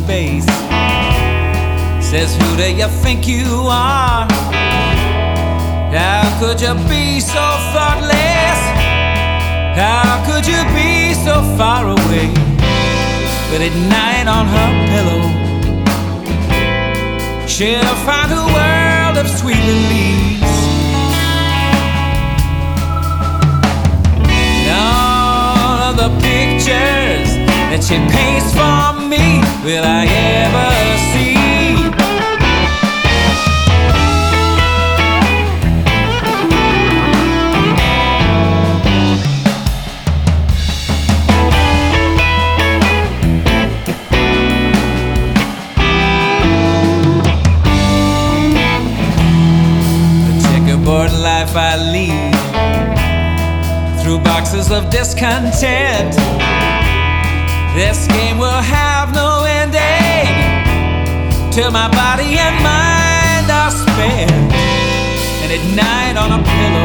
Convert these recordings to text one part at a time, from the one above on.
space. Says, who do you think you are? How could you be so thoughtless? How could you be so far away? But at night on her pillow, she'll find a world of sweet release. None of the pictures that she paints for me will I ever see. Life I lead through boxes of discontent. This game will have no ending till my body and mind are spent. And at night on a pillow,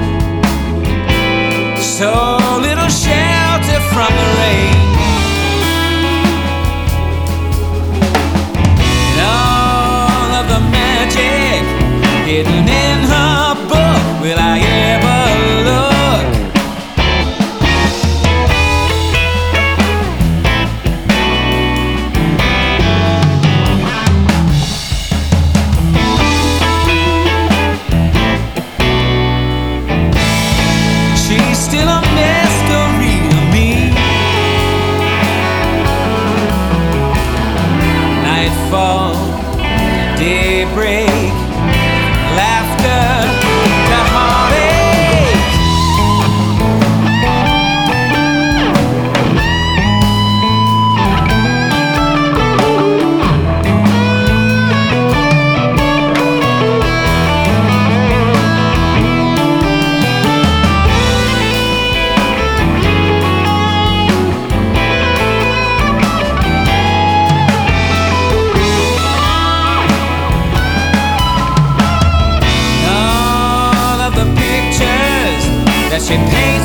so little shelter from the rain. And all of the magic hidden in her book, will I ever look? She's still a mystery to me. Nightfall, daybreak, laughter, the heartache. That she paints